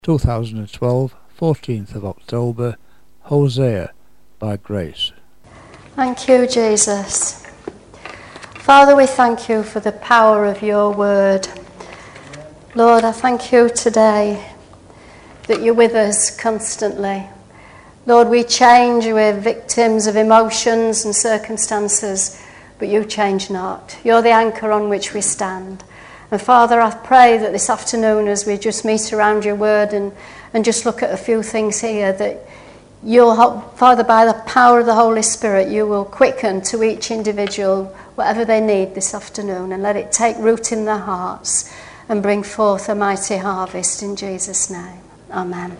2012, 14th of October, Hosea by Grace. Thank you, Jesus. Father, we thank you for the power of your word. Lord, I thank you today that you're with us constantly. Lord, we change, we're victims of emotions and circumstances, but you change not. You're the anchor on which we stand. And Father, I pray that this afternoon as we just meet around your word and just look at a few things here, that you'll, Father, by the power of the Holy Spirit, you will quicken to each individual whatever they need this afternoon, and let it take root in their hearts and bring forth a mighty harvest in Jesus' name. Amen.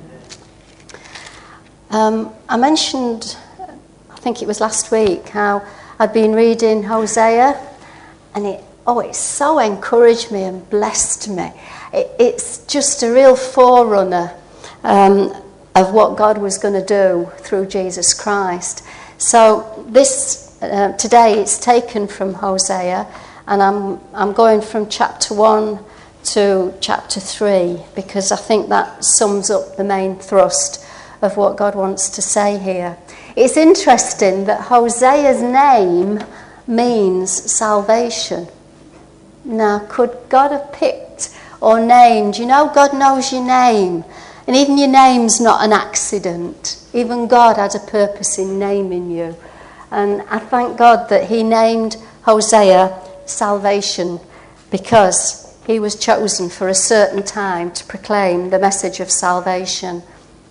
I mentioned, I think it was last week, how I'd been reading Hosea, and it so encouraged me and blessed me. It's just a real forerunner of what God was going to do through Jesus Christ. So this today it's taken from Hosea, and I'm going from chapter 1 to chapter 3 because I think that sums up the main thrust of what God wants to say here. It's interesting that Hosea's name means salvation. Now, could God have picked or named? You know, God knows your name. And even your name's not an accident. Even God had a purpose in naming you. And I thank God that he named Hosea salvation because he was chosen for a certain time to proclaim the message of salvation.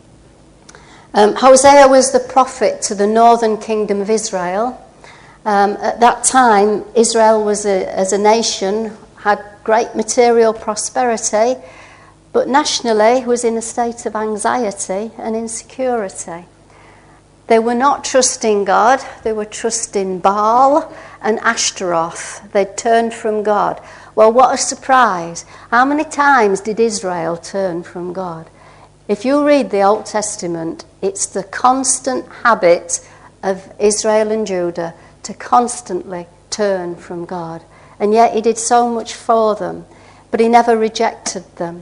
Hosea was the prophet to the northern kingdom of Israel. At that time, Israel was as a nation, had great material prosperity, but nationally was in a state of anxiety and insecurity. They were not trusting God, they were trusting Baal and Ashtaroth. They'd turned from God. Well, what a surprise. How many times did Israel turn from God? If you read the Old Testament, it's the constant habit of Israel and Judah to constantly turn from God. And yet he did so much for them, but he never rejected them.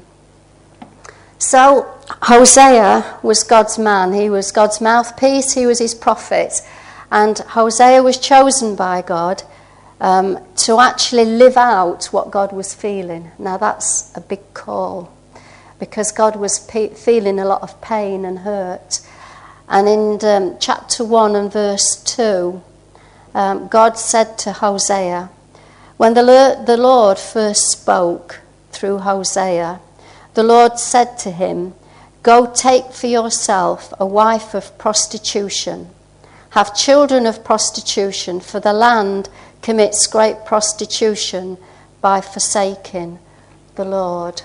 So Hosea was God's man. He was God's mouthpiece. He was his prophet. And Hosea was chosen by God to actually live out what God was feeling. Now that's a big call because God was feeling a lot of pain and hurt. And in chapter 1 and verse 2, God said to Hosea, when the Lord first spoke through Hosea, the Lord said to him, go take for yourself a wife of prostitution, have children of prostitution, for the land commits great prostitution by forsaking the Lord.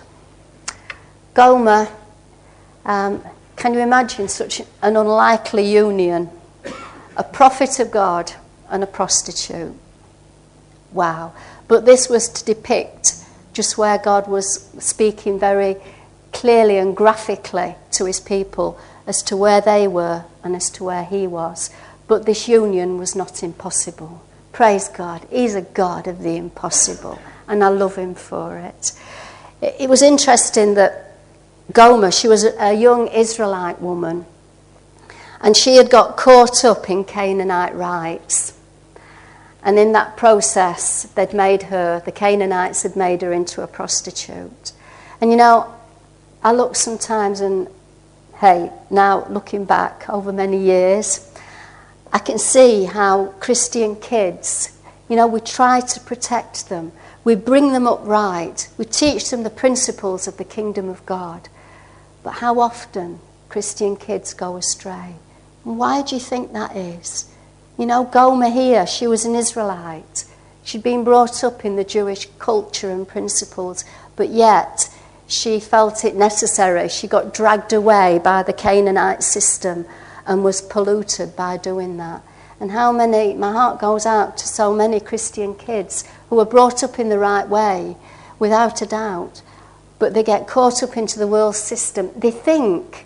Gomer, can you imagine such an unlikely union? A prophet of God and a prostitute. Wow. But this was to depict just where God was speaking very clearly and graphically to his people as to where they were and as to where he was. But this union was not impossible. Praise God. He's a God of the impossible, and I love him for it. It was interesting that Gomer, she was a young Israelite woman, and she had got caught up in Canaanite rites. And in that process, the Canaanites had made her into a prostitute. And you know, I look sometimes and, hey, now looking back over many years, I can see how Christian kids, you know, we try to protect them. We bring them up right. We teach them the principles of the kingdom of God. But how often Christian kids go astray? And why do you think that is? You know, Gomer here, she was an Israelite. She'd been brought up in the Jewish culture and principles, but yet she felt it necessary. She got dragged away by the Canaanite system and was polluted by doing that. And my heart goes out to so many Christian kids who were brought up in the right way, without a doubt, but they get caught up into the world system. They think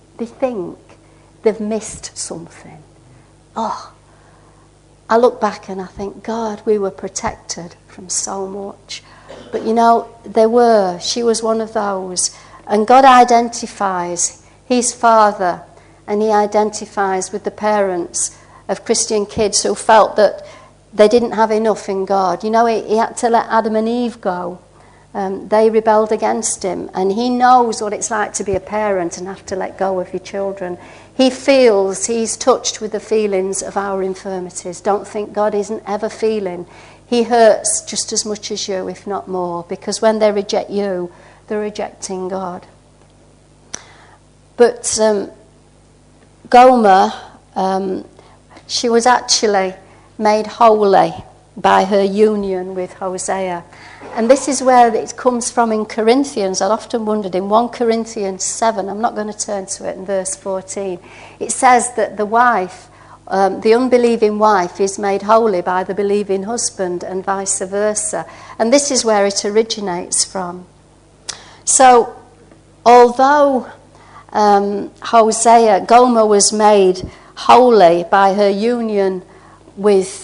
they've missed something. Oh, I look back and I think, God, we were protected from so much. But you know, she was one of those. And God identifies his father, and he identifies with the parents of Christian kids who felt that they didn't have enough in God. You know, he had to let Adam and Eve go. They rebelled against him, and he knows what it's like to be a parent and have to let go of your children. He feels, he's touched with the feelings of our infirmities. Don't think God isn't ever feeling. He hurts just as much as you, if not more, because when they reject you, they're rejecting God. But Gomer, she was actually made holy by her union with Hosea. And this is where it comes from in Corinthians. I've often wondered, in 1 Corinthians 7, I'm not going to turn to it, in verse 14, it says that the wife, the unbelieving wife, is made holy by the believing husband, and vice versa. And this is where it originates from. So, although Gomer was made holy by her union with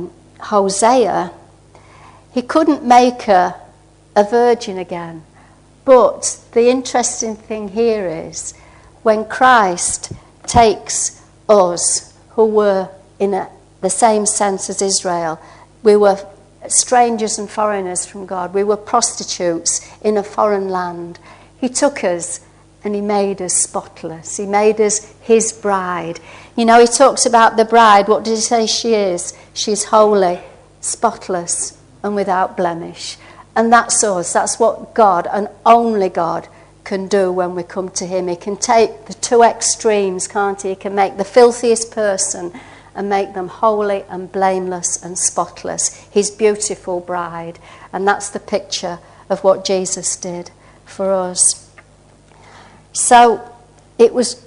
Hosea, he couldn't make her a virgin again. But the interesting thing here is when Christ takes us, who were in the same sense as Israel, we were strangers and foreigners from God. We were prostitutes in a foreign land. He took us and he made us spotless. He made us his bride. You know, he talks about the bride. What does he say she is? She's holy, spotless, and without blemish. And that's us. That's what God, and only God, can do when we come to him. He can take the two extremes, can't he? He can make the filthiest person and make them holy and blameless and spotless. His beautiful bride. And that's the picture of what Jesus did for us. So it was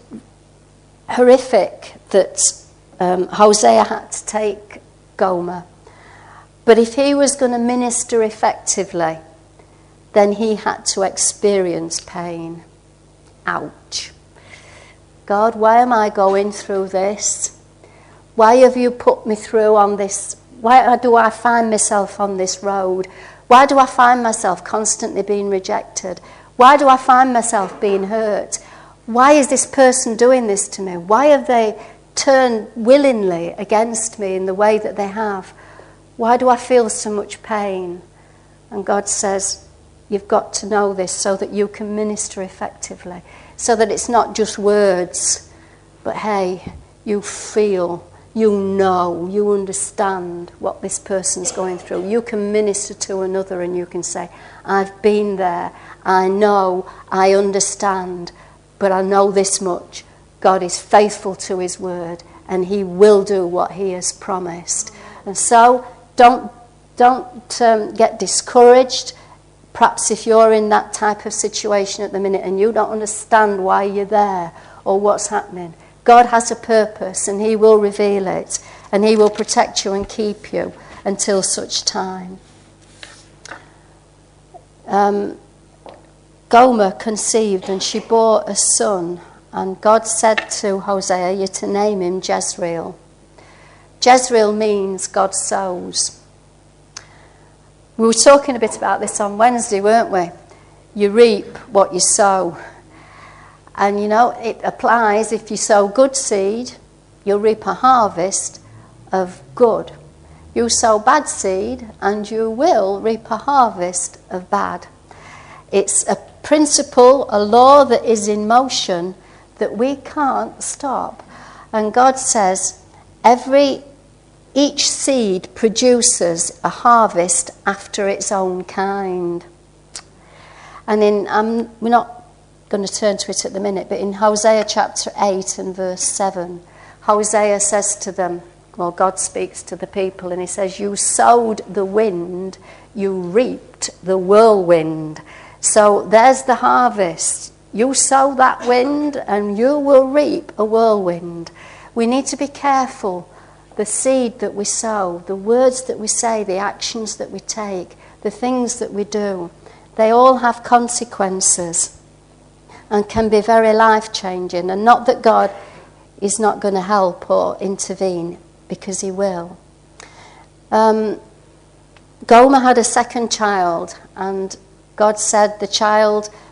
horrific that Hosea had to take Gomer. But if he was going to minister effectively, then he had to experience pain. Ouch. God, why am I going through this? Why have you put me through on this? Why do I find myself on this road? Why do I find myself constantly being rejected? Why do I find myself being hurt? Why is this person doing this to me? Why have they turned willingly against me in the way that they have? Why do I feel so much pain? And God says, you've got to know this so that you can minister effectively. So that it's not just words, but hey, you feel, you know, you understand what this person's going through. You can minister to another and you can say, I've been there, I know, I understand, but I know this much. God is faithful to his word and he will do what he has promised. And so, don't get discouraged. Perhaps if you're in that type of situation at the minute and you don't understand why you're there or what's happening, God has a purpose and he will reveal it and he will protect you and keep you until such time. Gomer conceived and she bore a son, and God said to Hosea, you're to name him Jezreel. Jezreel means God sows. We were talking a bit about this on Wednesday, weren't we? You reap what you sow. And you know, it applies if you sow good seed, you'll reap a harvest of good. You sow bad seed and you will reap a harvest of bad. It's a principle, a law that is in motion that we can't stop. And God says, each seed produces a harvest after its own kind. And we're not going to turn to it at the minute, but in Hosea chapter 8 and verse 7, Hosea says to them, well, God speaks to the people and he says, you sowed the wind, you reaped the whirlwind. So there's the harvest. You sow that wind and you will reap a whirlwind. We need to be careful. The seed that we sow, the words that we say, the actions that we take, the things that we do, they all have consequences and can be very life-changing. And not that God is not going to help or intervene, because he will. Gomer had a second child, and God said the child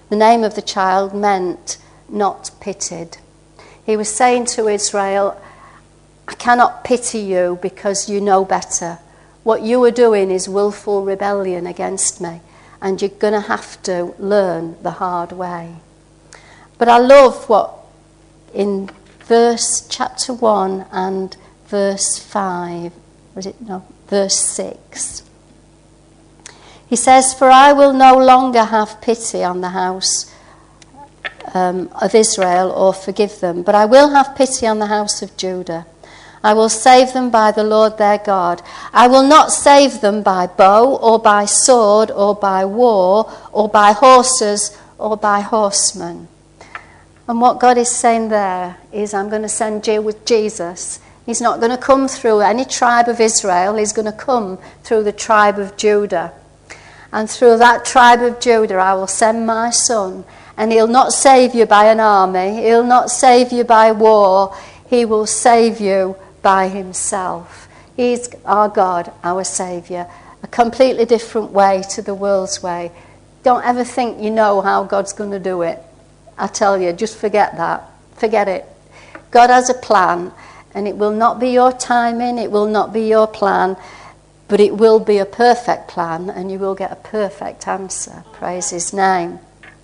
The name of the child meant not pitied. He was saying to Israel, I cannot pity you because you know better. What you are doing is willful rebellion against me, and you're going to have to learn the hard way. But I love what in chapter 1 and verse 5, verse 6. He says, for I will no longer have pity on the house of Israel or forgive them, but I will have pity on the house of Judah. I will save them by the Lord their God. I will not save them by bow or by sword or by war or by horses or by horsemen. And what God is saying there is, I'm going to send you with Jesus. He's not going to come through any tribe of Israel. He's going to come through the tribe of Judah. And through that tribe of Judah I will send my son. And he'll not save you by an army. He'll not save you by war. He will save you by himself. He's our God, our Saviour. A completely different way to the world's way. Don't ever think you know how God's going to do it. I tell you, just forget that. Forget it. God has a plan, and it will not be your timing, it will not be your plan, but it will be a perfect plan, and you will get a perfect answer. Praise his name.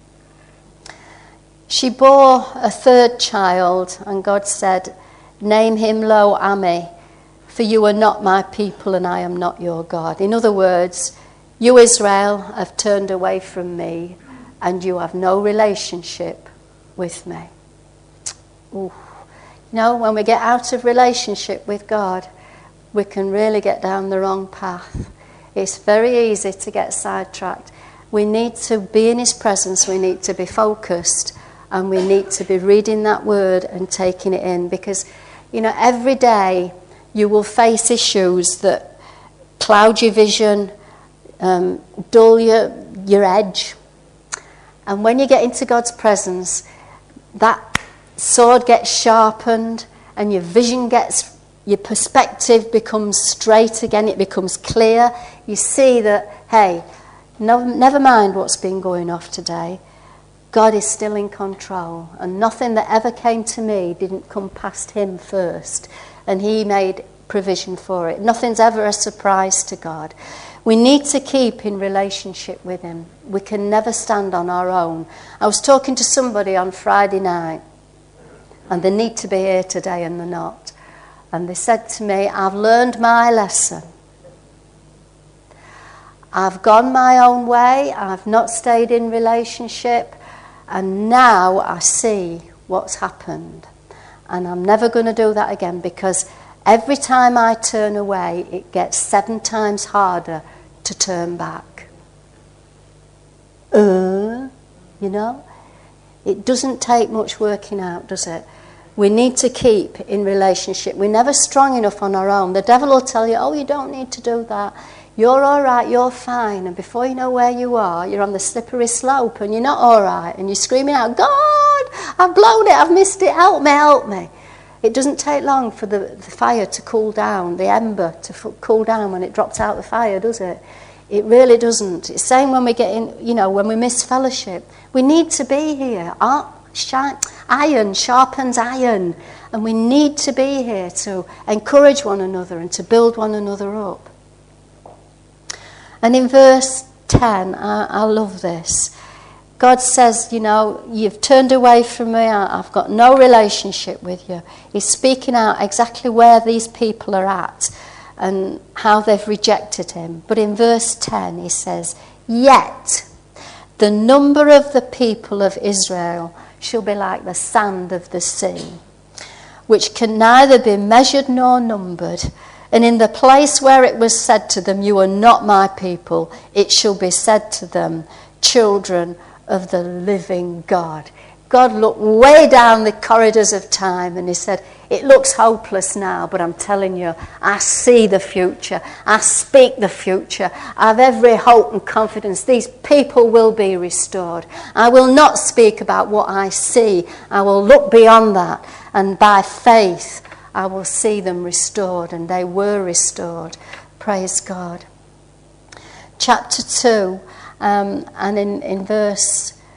She bore a third child, and God said, name him Lo-Ami, for you are not my people and I am not your God. In other words, you, Israel, have turned away from me and you have no relationship with me. Ooh. You know, when we get out of relationship with God, we can really get down the wrong path. It's very easy to get sidetracked. We need to be in his presence, we need to be focused, and we need to be reading that word and taking it in, because you know, every day you will face issues that cloud your vision, dull your edge. And when you get into God's presence, that sword gets sharpened and your vision gets, your perspective becomes straight again, it becomes clear. You see that, hey, no, never mind what's been going off today. God is still in control, and nothing that ever came to me didn't come past him first, and he made provision for it. Nothing's ever a surprise to God. We need to keep in relationship with him. We can never stand on our own. I was talking to somebody on Friday night, and they need to be here today and they're not. And they said to me, I've learned my lesson. I've gone my own way. I've not stayed in relationship. And now I see what's happened. And I'm never going to do that again, because every time I turn away, it gets 7 times harder to turn back. You know? It doesn't take much working out, does it? We need to keep in relationship. We're never strong enough on our own. The devil will tell you, oh, you don't need to do that. You're all right, you're fine. And before you know where you are, you're on the slippery slope and you're not all right. And you're screaming out, God, I've blown it, I've missed it, help me, help me. It doesn't take long for the fire to cool down, the ember to cool down when it drops out the fire, does it? It really doesn't. It's the same when we get in, you know, when we miss fellowship. We need to be here. Iron sharpens iron. And we need to be here to encourage one another and to build one another up. And in verse 10, I love this. God says, you know, you've turned away from me. I've got no relationship with you. He's speaking out exactly where these people are at and how they've rejected him. But in verse 10, he says, yet the number of the people of Israel shall be like the sand of the sea, which can neither be measured nor numbered. And in the place where it was said to them, you are not my people, it shall be said to them, children of the living God. God looked way down the corridors of time and he said, it looks hopeless now, but I'm telling you, I see the future. I speak the future. I have every hope and confidence. These people will be restored. I will not speak about what I see. I will look beyond that, and by faith I will see them restored, and they were restored. Praise God. Chapter 2, and in verse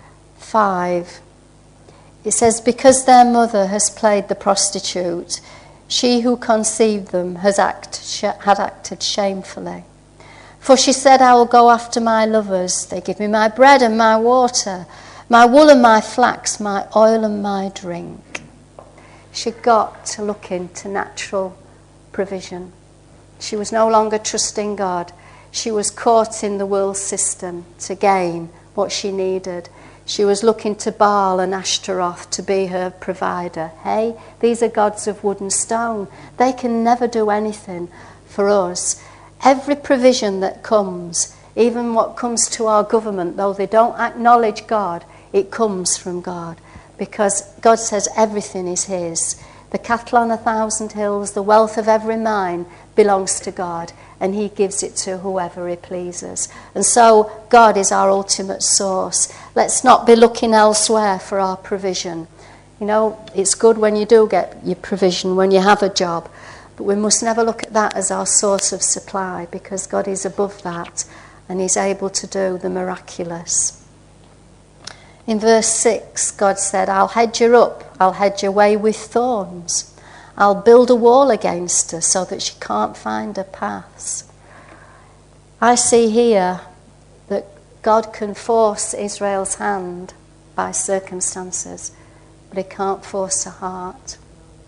5. It says, because their mother has played the prostitute, she who conceived them had acted shamefully. For she said, I will go after my lovers. They give me my bread and my water, my wool and my flax, my oil and my drink. She got to look into natural provision. She was no longer trusting God. She was caught in the world system to gain what she needed. She was looking to Baal and Ashtaroth to be her provider. Hey, these are gods of wood and stone. They can never do anything for us. Every provision that comes, even what comes to our government, though they don't acknowledge God, it comes from God. Because God says everything is his. The cattle on 1,000 hills, the wealth of every mine belongs to God, and he gives it to whoever he pleases. And so God is our ultimate source. Let's not be looking elsewhere for our provision. You know, it's good when you do get your provision, when you have a job, but we must never look at that as our source of supply, because God is above that and he's able to do the miraculous. In verse 6, God said, I'll hedge her up, I'll hedge her way with thorns. I'll build a wall against her so that she can't find her paths. I see here that God can force Israel's hand by circumstances, but he can't force a heart.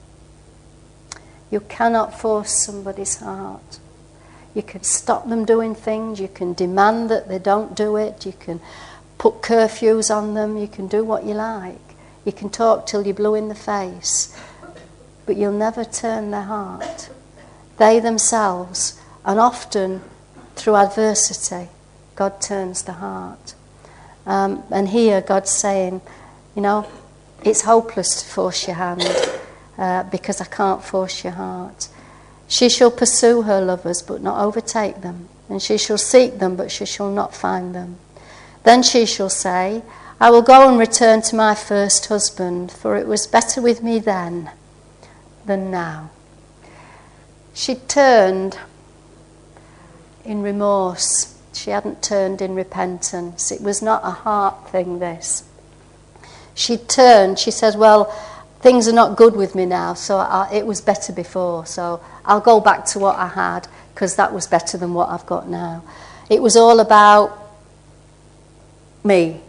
You cannot force somebody's heart. You can stop them doing things, you can demand that they don't do it, you can put curfews on them, you can do what you like. You can talk till you're blue in the face, but you'll never turn their heart. They themselves, and often through adversity, God turns the heart. And here God's saying, you know, it's hopeless to force your hand because I can't force your heart. She shall pursue her lovers but not overtake them, and she shall seek them but she shall not find them. Then she shall say, I will go and return to my first husband, for it was better with me then than now. She turned in remorse. She hadn't turned in repentance. It was not a heart thing, this. She turned, she said, well, things are not good with me now, so it was better before, so I'll go back to what I had, because that was better than what I've got now. It was all about me.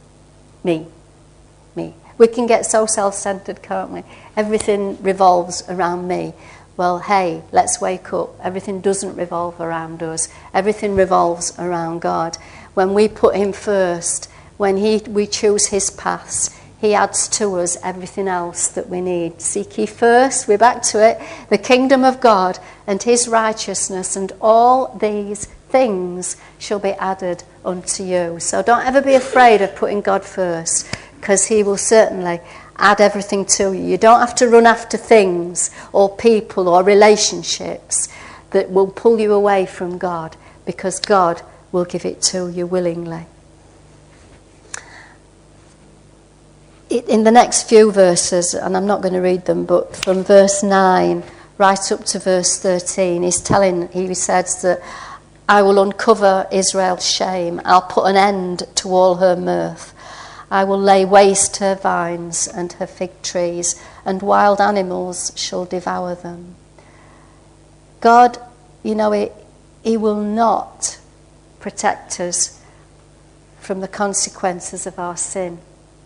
We can get so self-centered, can't we? Everything revolves around me. Well, hey, let's wake up. Everything doesn't revolve around us. Everything revolves around God. When we put him first, when we choose his paths, he adds to us everything else that we need. Seek ye first, we're back to it, the kingdom of God and his righteousness, and all these things shall be added unto you. So don't ever be afraid of putting God first, because he will certainly add everything to you. You don't have to run after things or people or relationships that will pull you away from God, because God will give it to you willingly. In the next few verses, and I'm not going to read them, but from verse 9 right up to verse 13, he says that I will uncover Israel's shame. I'll put an end to all her mirth. I will lay waste her vines and her fig trees, and wild animals shall devour them. God, you know, he will not protect us from the consequences of our sin.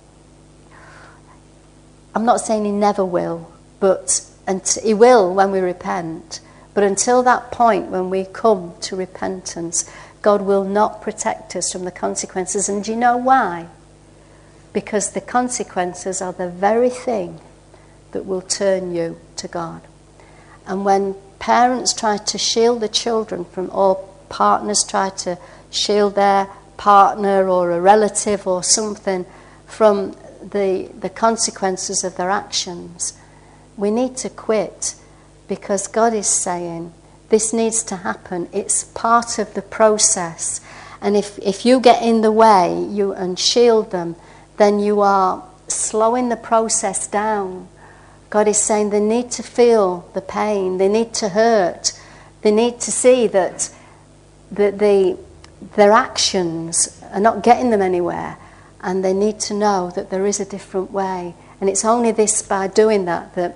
I'm not saying he never will, but he will when we repent. But until that point when we come to repentance, God will not protect us from the consequences. And do you know why? Because the consequences are the very thing that will turn you to God. And when parents try to shield the children from, or partners try to shield their partner or a relative or something from the consequences of their actions, we need to quit, because God is saying this needs to happen. It's part of the process. And if you get in the way and shield them, then you are slowing the process down. God is saying they need to feel the pain, they need to hurt, they need to see that their actions are not getting them anywhere, and they need to know that there is a different way. And it's only this, by doing that, that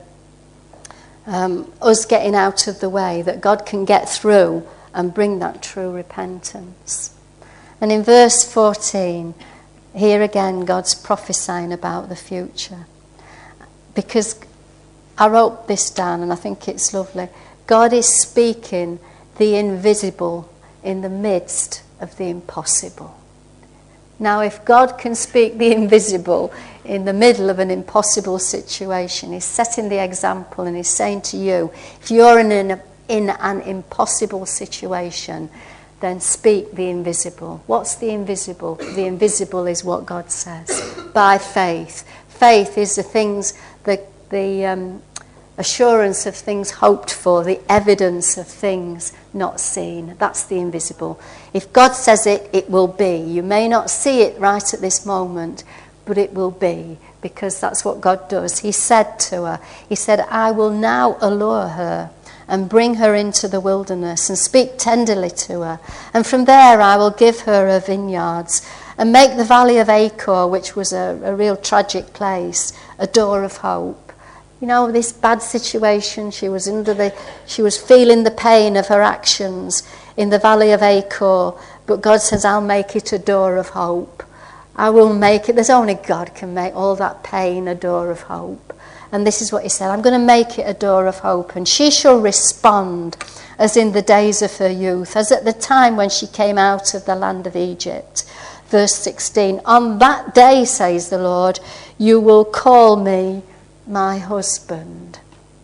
us getting out of the way, that God can get through and bring that true repentance. And in verse 14, here again God's prophesying about the future. Because I wrote this down and I think it's lovely. God is speaking the invisible in the midst of the impossible. Now, if God can speak the invisible in the middle of an impossible situation, he's setting the example and he's saying to you, if you're in an impossible situation, then speak the invisible. What's the invisible? The invisible is what God says. By faith. Faith is the things, the assurance of things hoped for, the evidence of things not seen. That's the invisible. If God says it, it will be. You may not see it right at this moment, but it will be, because that's what God does. He said to her, he said, I will now allure her and bring her into the wilderness and speak tenderly to her. And from there I will give her her vineyards and make the valley of Achor, which was a real tragic place, a door of hope. You know, this bad situation, she was feeling the pain of her actions in the valley of Achor, but God says, I'll make it a door of hope. I will make it, there's only God can make all that pain a door of hope. And this is what he said, I'm going to make it a door of hope, and she shall respond as in the days of her youth, as at the time when she came out of the land of Egypt. Verse 16, on that day, says the Lord, you will call me my husband.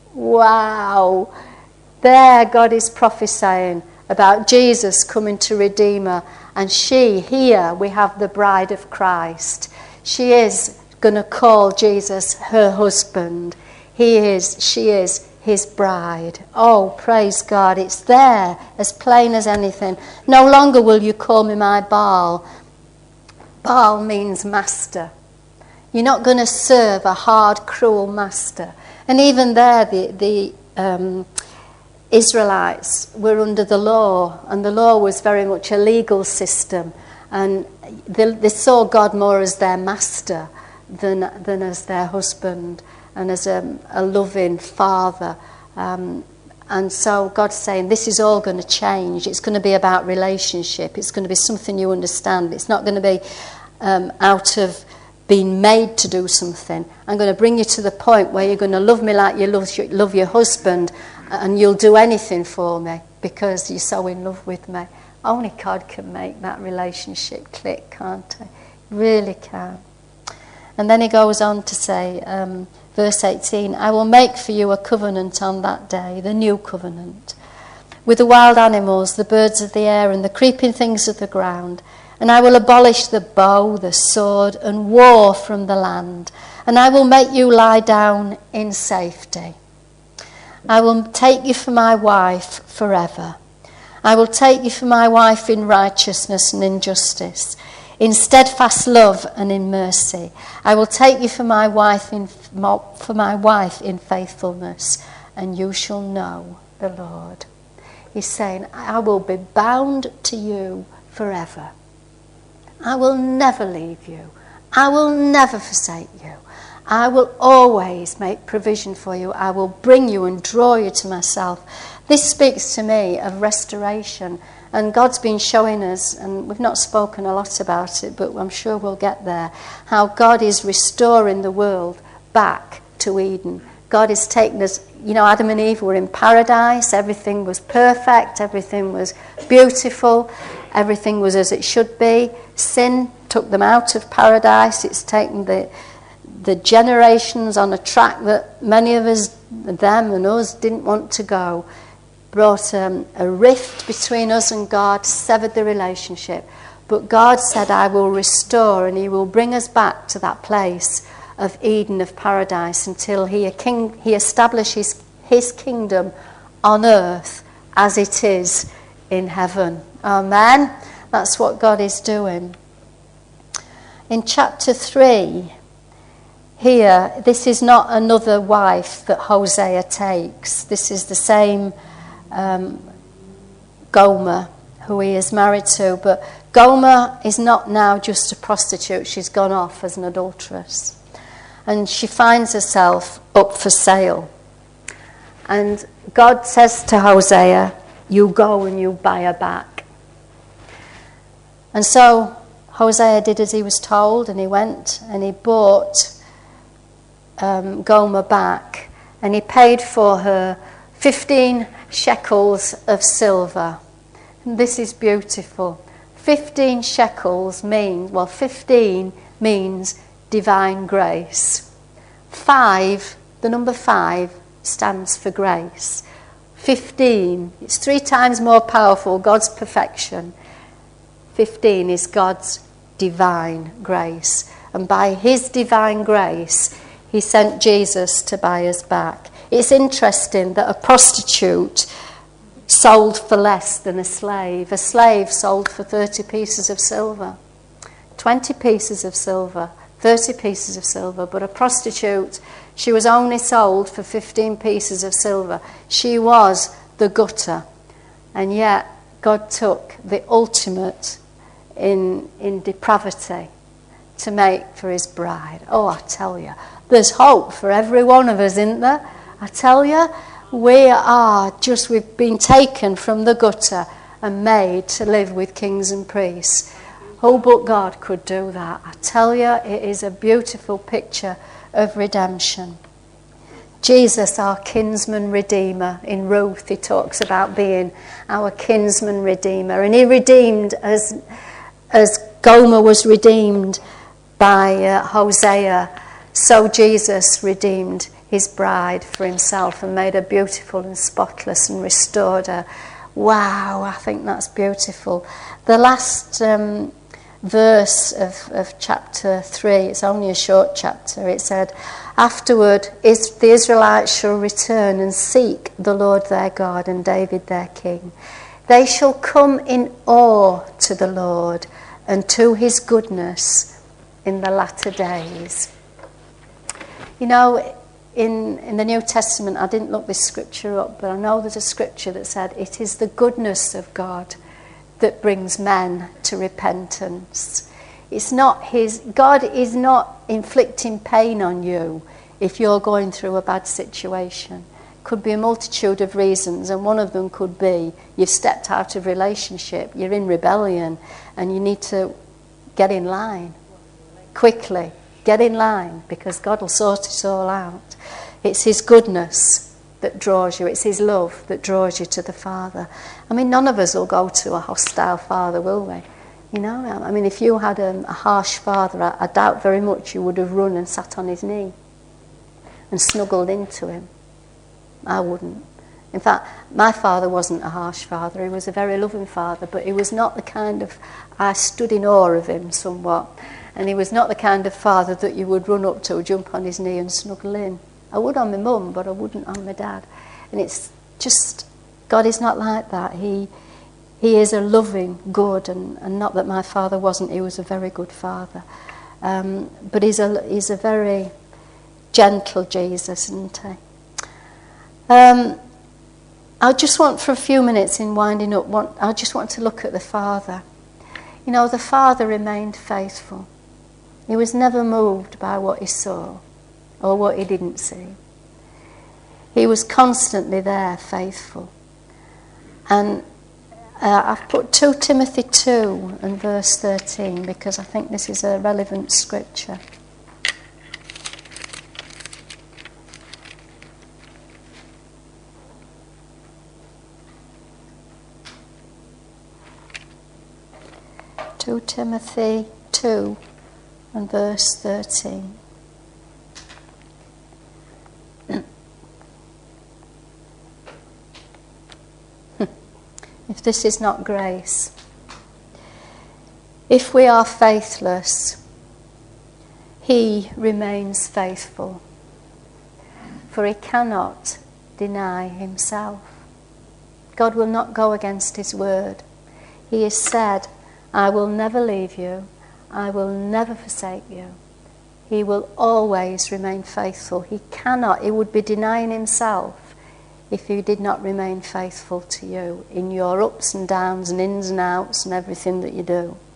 Wow. There God is prophesying about Jesus coming to redeem her. And here we have the bride of Christ. She is going to call Jesus her husband. She is his bride. Oh, praise God. It's there, as plain as anything. No longer will you call me my Baal. Baal means master. You're not going to serve a hard, cruel master. And even there, the Israelites were under the law, and the law was very much a legal system. And they saw God more as their master than as their husband and as a loving father. And so God's saying, this is all going to change. It's going to be about relationship. It's going to be something you understand. It's not going to be out of being made to do something. I'm going to bring you to the point where you're going to love me like you love your husband, and you'll do anything for me because you're so in love with me. Only God can make that relationship click, can't he? Really can. And then he goes on to say, verse 18, I will make for you a covenant on that day, the new covenant, with the wild animals, the birds of the air, and the creeping things of the ground. And I will abolish the bow, the sword, and war from the land. And I will make you lie down in safety. I will take you for my wife forever. I will take you for my wife in righteousness and in justice, in steadfast love and in mercy. I will take you for my wife in faithfulness, and you shall know the Lord. He's saying, I will be bound to you forever. I will never leave you. I will never forsake you. I will always make provision for you. I will bring you and draw you to myself. This speaks to me of restoration. And God's been showing us, and we've not spoken a lot about it, but I'm sure we'll get there, how God is restoring the world back to Eden. God is taking us, you know, Adam and Eve were in paradise. Everything was perfect. Everything was beautiful. Everything was as it should be. Sin took them out of paradise. It's taken the generations on a track that many of us, them and us, didn't want to go. Brought a rift between us and God, severed the relationship. But God said, I will restore, and he will bring us back to that place of Eden, of paradise, until he establishes his kingdom on earth as it is in heaven. Amen. That's what God is doing. In chapter 3, here, this is not another wife that Hosea takes. This is the same Gomer who he is married to, but Gomer is not now just a prostitute. She's gone off as an adulteress. And she finds herself up for sale. And God says to Hosea, you go and you buy her back. And so Hosea did as he was told, and he went and he bought Gomer back, and he paid for her 15 shekels of silver. And this is beautiful. 15 shekels means, 15 means divine grace. 5, the number 5, stands for grace. 15, it's 3 times more powerful, God's perfection. 15 is God's divine grace. And by his divine grace, he sent Jesus to buy us back. It's interesting that a prostitute sold for less than a slave. A slave sold for 30 pieces of silver. 20 pieces of silver, 30 pieces of silver. But a prostitute, she was only sold for 15 pieces of silver. She was the gutter. And yet God took the ultimate in depravity to make for his bride. Oh, I tell you, there's hope for every one of us, isn't there? I tell you, we've been taken from the gutter and made to live with kings and priests. Oh, but God could do that. I tell you, it is a beautiful picture of redemption. Jesus, our kinsman redeemer, in Ruth he talks about being our kinsman redeemer, and he redeemed as Gomer was redeemed by Hosea, so Jesus redeemed his bride for himself and made her beautiful and spotless and restored her. Wow, I think that's beautiful. The last verse of chapter 3, it's only a short chapter, it said, afterward the Israelites shall return and seek the Lord their God and David their king. They shall come in awe to the Lord and to his goodness in the latter days. You know, in the New Testament, I didn't look this scripture up, but I know there's a scripture that said, it is the goodness of God that brings men to repentance. God is not inflicting pain on you if you're going through a bad situation. Could be a multitude of reasons, and one of them could be you've stepped out of relationship, you're in rebellion, and you need to get in line quickly. Get in line, because God will sort it all out. It's his goodness that draws you. It's his love that draws you to the Father. I mean, none of us will go to a hostile father, will we? You know, I mean, if you had a harsh father, I doubt very much you would have run and sat on his knee and snuggled into him. I wouldn't. In fact, my father wasn't a harsh father. He was a very loving father, but he was not the kind of... I stood in awe of him somewhat. And he was not the kind of father that you would run up to, jump on his knee and snuggle in. I would on my mum, but I wouldn't on my dad. And it's just, God is not like that. He is a loving, good, and not that my father wasn't, he was a very good father. But he's a very gentle Jesus, isn't he? I just want, for a few minutes in winding up, I just want to look at the Father. You know, the Father remained faithful. He was never moved by what he saw or what he didn't see. He was constantly there, faithful. And I've put 2 Timothy 2 and verse 13 because I think this is a relevant scripture. Timothy 2 and verse 13. If this is not grace, if we are faithless, he remains faithful, for he cannot deny himself. God will not go against his word. He has said, I will never leave you. I will never forsake you. He will always remain faithful. He would be denying himself if he did not remain faithful to you in your ups and downs and ins and outs and everything that you do.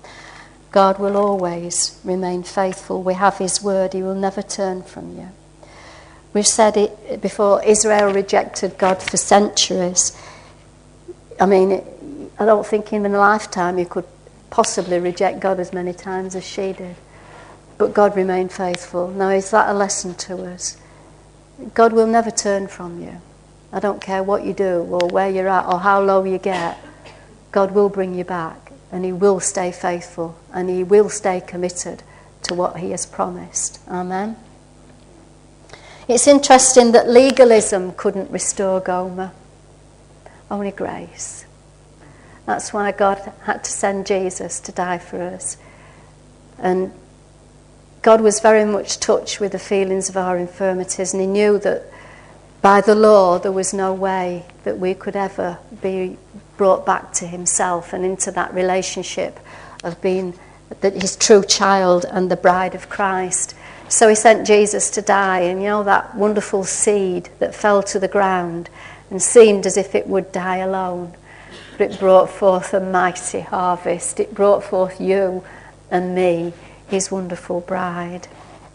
God will always remain faithful. We have his word. He will never turn from you. We've said it before, Israel rejected God for centuries. I mean, I don't think in a lifetime you could possibly reject God as many times as she did. But God remained faithful. Now, is that a lesson to us? God will never turn from you. I don't care what you do or where you're at or how low you get. God will bring you back, and he will stay faithful, and he will stay committed to what he has promised. Amen. It's interesting that legalism couldn't restore Gomer. Only grace. That's why God had to send Jesus to die for us. And God was very much touched with the feelings of our infirmities, and he knew that by the law there was no way that we could ever be brought back to himself and into that relationship of being his true child and the bride of Christ. So he sent Jesus to die, and you know that wonderful seed that fell to the ground and seemed as if it would die alone, but it brought forth a mighty harvest. It brought forth you and me, his wonderful bride.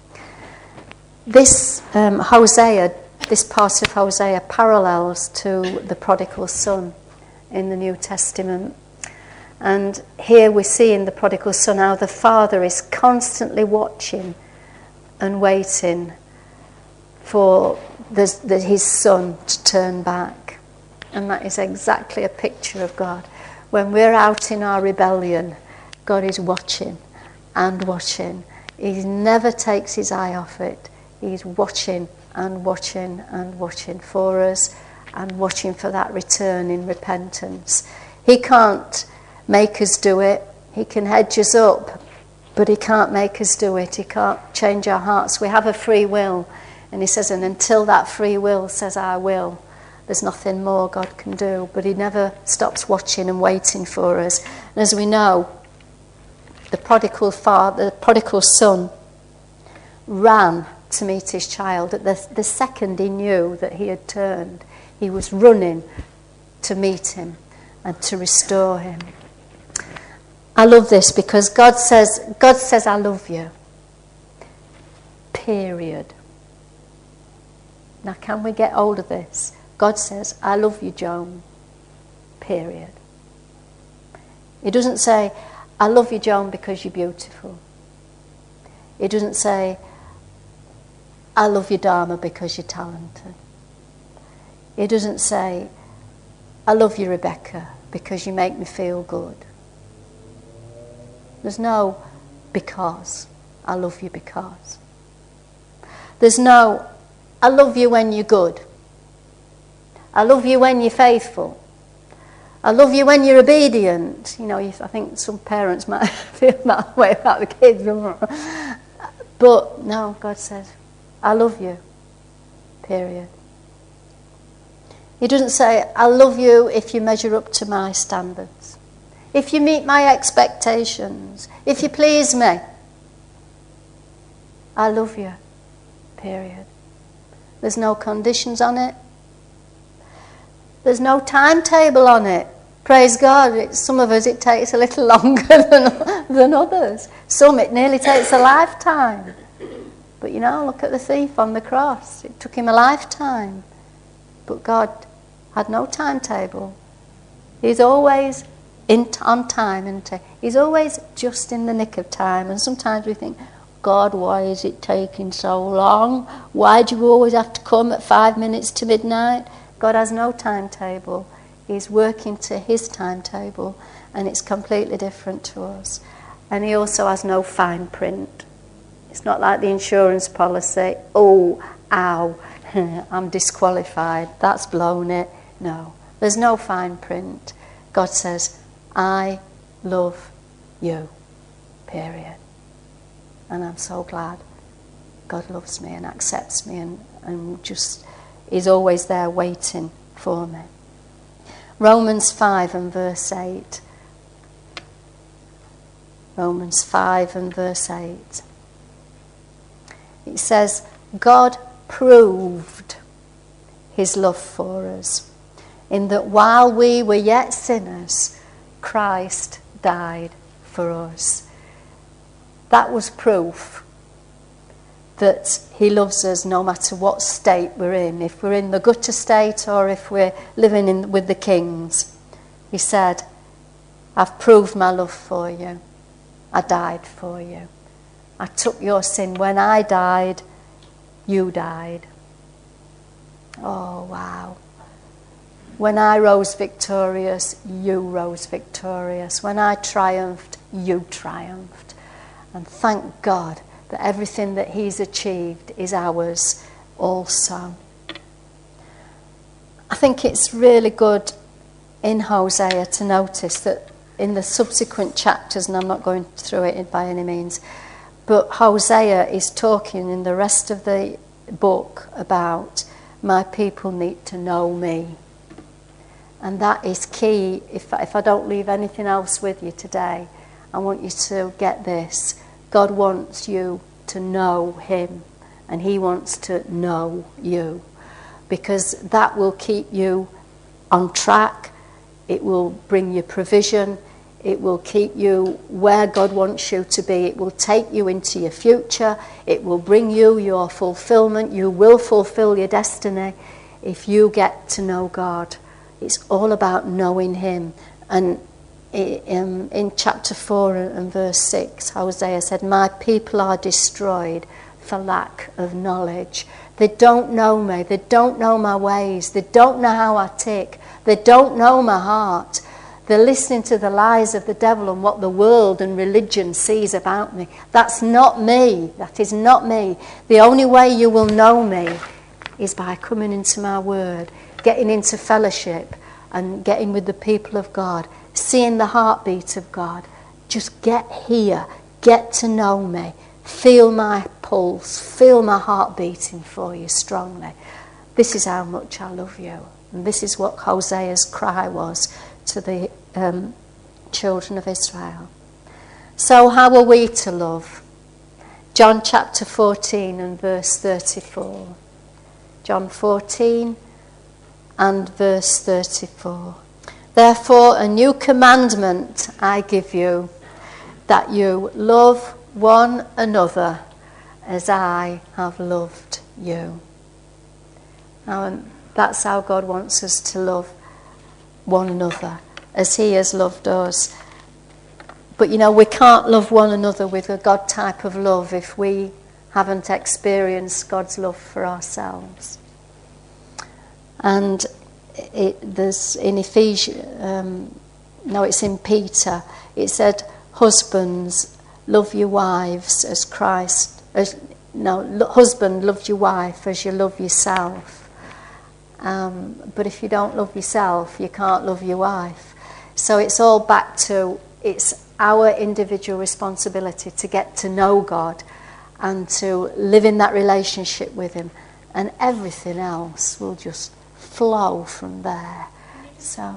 This Hosea, this part of Hosea parallels to the prodigal son in the New Testament. And here we see in the prodigal son how the father is constantly watching and waiting for his son to turn back. And that is exactly a picture of God. When we're out in our rebellion, God is watching and watching. He never takes his eye off it. He's watching and watching and watching for us and watching for that return in repentance. He can't make us do it. He can hedge us up, but he can't make us do it. He can't change our hearts. We have a free will. And he says, and until that free will says I will, there's nothing more God can do. But he never stops watching and waiting for us. And as we know, the prodigal son ran to meet his child. At the second he knew that he had turned, he was running to meet him and to restore him. I love this because God says, I love you. Period. Now, can we get hold of this? God says, I love you, Joan. Period. He doesn't say, I love you, Joan, because you're beautiful. He doesn't say, I love you, Dharma, because you're talented. He doesn't say, I love you, Rebecca, because you make me feel good. There's no because. I love you because. There's no, I love you when you're good. I love you when you're faithful. I love you when you're obedient. You know, I think some parents might feel that way about the kids. But no, God says, I love you. Period. He doesn't say, I love you if you measure up to my standards. If you meet my expectations. If you please me. I love you. Period. There's no conditions on it. There's no timetable on it. Praise God. Some of us it takes a little longer than others. Some it nearly takes a lifetime. But you know, look at the thief on the cross. It took him a lifetime. But God had no timetable. He's always on time, and he's always just in the nick of time. And sometimes we think, God, why is it taking so long? Why do you always have to come at 5 minutes to midnight? God has no timetable. He's working to his timetable, and it's completely different to us. And he also has no fine print. It's not like the insurance policy. Oh, ow, I'm disqualified. That's blown it. No, there's no fine print. God says, I love you. Period. And I'm so glad God loves me and accepts me and just is always there waiting for me. Romans 5 and verse 8. Romans 5 and verse 8. It says, God proved his love for us, in that while we were yet sinners, Christ died for us. that was proof that he loves us no matter what state we're in. If we're in the gutter state or if we're living with the kings. He said, I've proved my love for you. I died for you. I took your sin. When I died, you died. Oh, wow. When I rose victorious, you rose victorious. When I triumphed, you triumphed. And thank God that everything that he's achieved is ours also. I think it's really good in Hosea to notice that in the subsequent chapters, and I'm not going through it by any means, but Hosea is talking in the rest of the book about my people need to know me. And that is key. If I don't leave anything else with you today, I want you to get this. God wants you to know him, and he wants to know you, because that will keep you on track. It will bring you provision. It will keep you where God wants you to be. It will take you into your future. It will bring you your fulfillment. You will fulfill your destiny if you get to know God. It's all about knowing him. And in chapter 4 and verse 6, Hosea said, my people are destroyed for lack of knowledge. They don't know me. They don't know my ways. They don't know how I tick. They don't know my heart. They're listening to the lies of the devil and what the world and religion sees about me. That's not me. That is not me. The only way you will know me is by coming into my word, getting into fellowship and getting with the people of God, seeing the heartbeat of God. Just get here. Get to know me. Feel my pulse. Feel my heart beating for you strongly. This is how much I love you. And this is what Hosea's cry was to the children of Israel. So how are we to love? John chapter 14 and verse 34. John 14 and verse 34. Therefore a new commandment I give you, that you love one another as I have loved you. Now, that's how God wants us to love one another, as he has loved us. But you know, we can't love one another with a God type of love if we haven't experienced God's love for ourselves. And there's in Ephesians, it's in Peter, it said, husbands, love your wives as Christ, husband, love your wife as you love yourself. But if you don't love yourself, you can't love your wife. So it's all back to, it's our individual responsibility to get to know God and to live in that relationship with him. And everything else will just flow from there. So,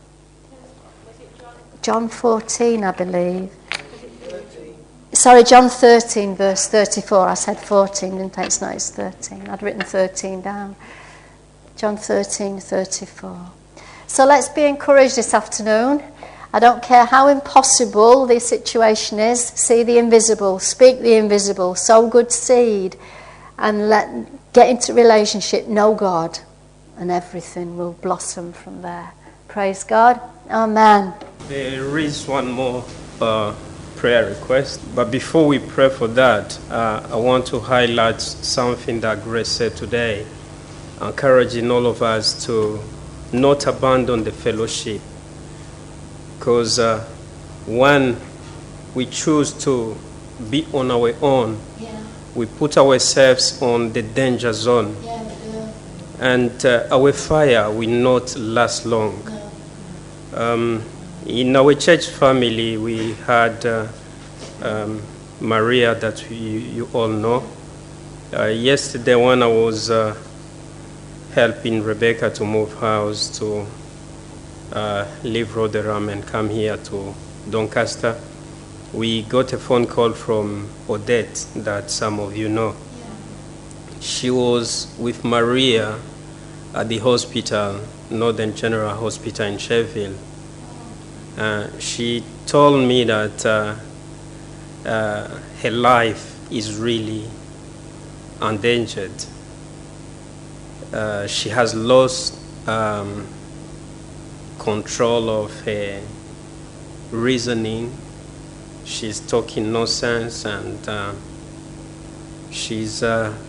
John 14, I believe. Sorry, John 13, verse 34. I said 14, didn't I? It's not, it's 13. I'd written 13 down. John 13, 34. So let's be encouraged this afternoon. I don't care how impossible the situation is. See the invisible, speak the invisible, sow good seed, and get into relationship, know God, and everything will blossom from there. Praise God. Amen. There is one more prayer request, but before we pray for that, I want to highlight something that Grace said today, encouraging all of us to not abandon the fellowship, because when we choose to be on our own, we put ourselves on the danger zone, and our fire will not last long. In our church family, we had Maria that you all know. Yesterday when I was helping Rebecca to move house to leave Rotherham and come here to Doncaster, we got a phone call from Odette that some of you know. She was with Maria at the hospital, Northern General Hospital in Sheffield. She told me that her life is really endangered. She has lost control of her reasoning. She's talking nonsense, and she's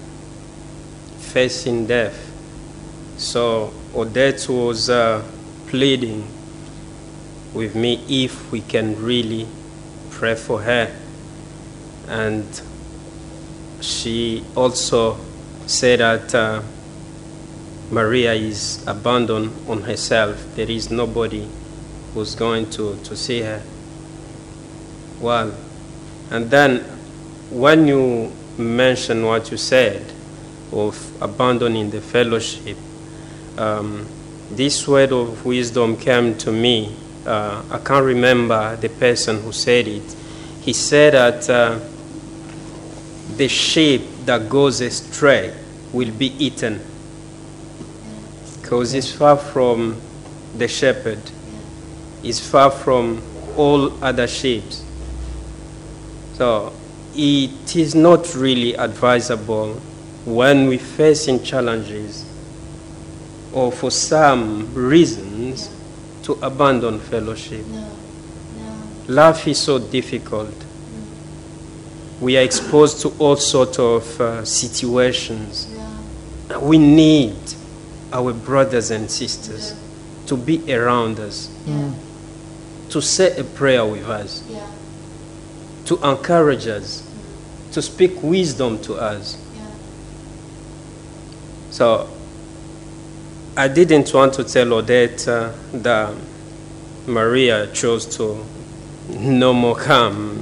facing death. So Odette was pleading with me if we can really pray for her. And she also said that Maria is abandoned on herself. There is nobody who's going to see her. Well, and then when you mention what you said of abandoning the fellowship, this word of wisdom came to me. I can't remember the person who said it. He said that the sheep that goes astray will be eaten, because it's far from the shepherd, it's far from all other sheep. So it is not really advisable when we facing challenges or for some reasons to abandon fellowship. Life is so difficult. We are exposed to all sorts of situations. We need our brothers and sisters to be around us, to say a prayer with us, to encourage us, to speak wisdom to us. So I didn't want to tell Odette that Maria chose to no more come,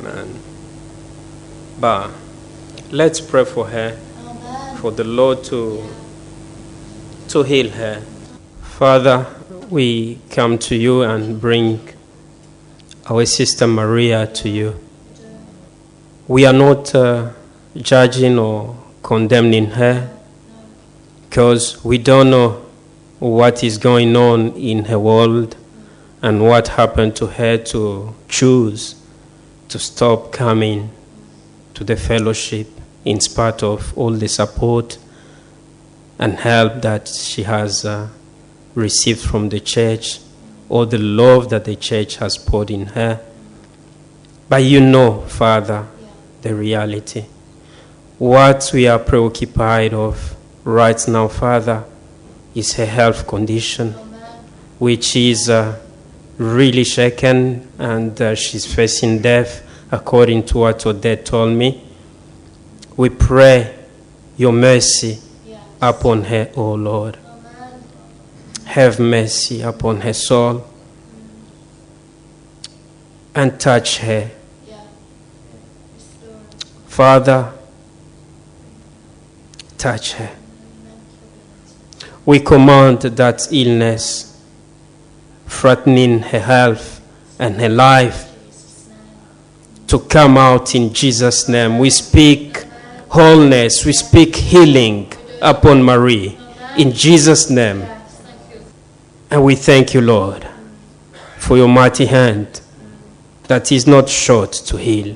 but let's pray for her, for the Lord to heal her. Father, we come to you and bring our sister Maria to you. We are not judging or condemning her, because we don't know what is going on in her world and what happened to her to choose to stop coming to the fellowship in spite of all the support and help that she has received from the church, all the love that the church has poured in her. But you know, Father, the reality. What we are preoccupied of right now, Father, is her health condition, which is really shaken, and she's facing death, according to what Odette told me. We pray your mercy upon her, O Lord. Have mercy upon her soul and touch her. Father, touch her. We command that illness threatening her health and her life to come out in Jesus' name. We speak wholeness, we speak healing upon Marie in Jesus' name. And we thank you, Lord, for your mighty hand that is not short to heal.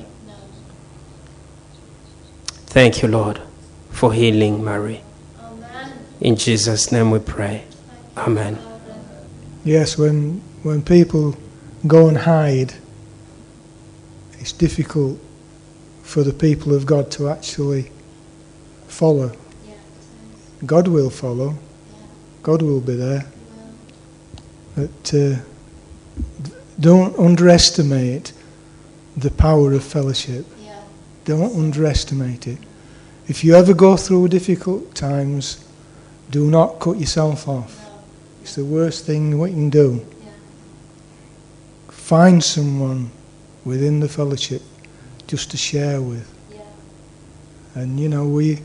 Thank you, Lord, for healing Marie. In Jesus' name we pray. Amen. Yes, when people go and hide, it's difficult for the people of God to actually follow. God will follow. God will be there. But don't underestimate the power of fellowship. Don't underestimate it. If you ever go through difficult times, do not cut yourself off. It's the worst thing we can do. Find someone within the fellowship just to share with. And you know, we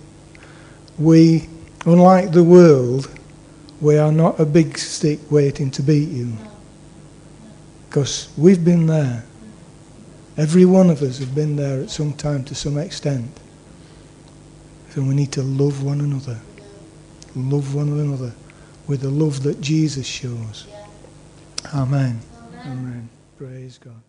unlike the world, we are not a big stick waiting to beat you. Because we've been there. Every one of us have been there at some time to some extent. So we need to love one another. Love one another with the love that Jesus shows. Amen. Amen. Praise God.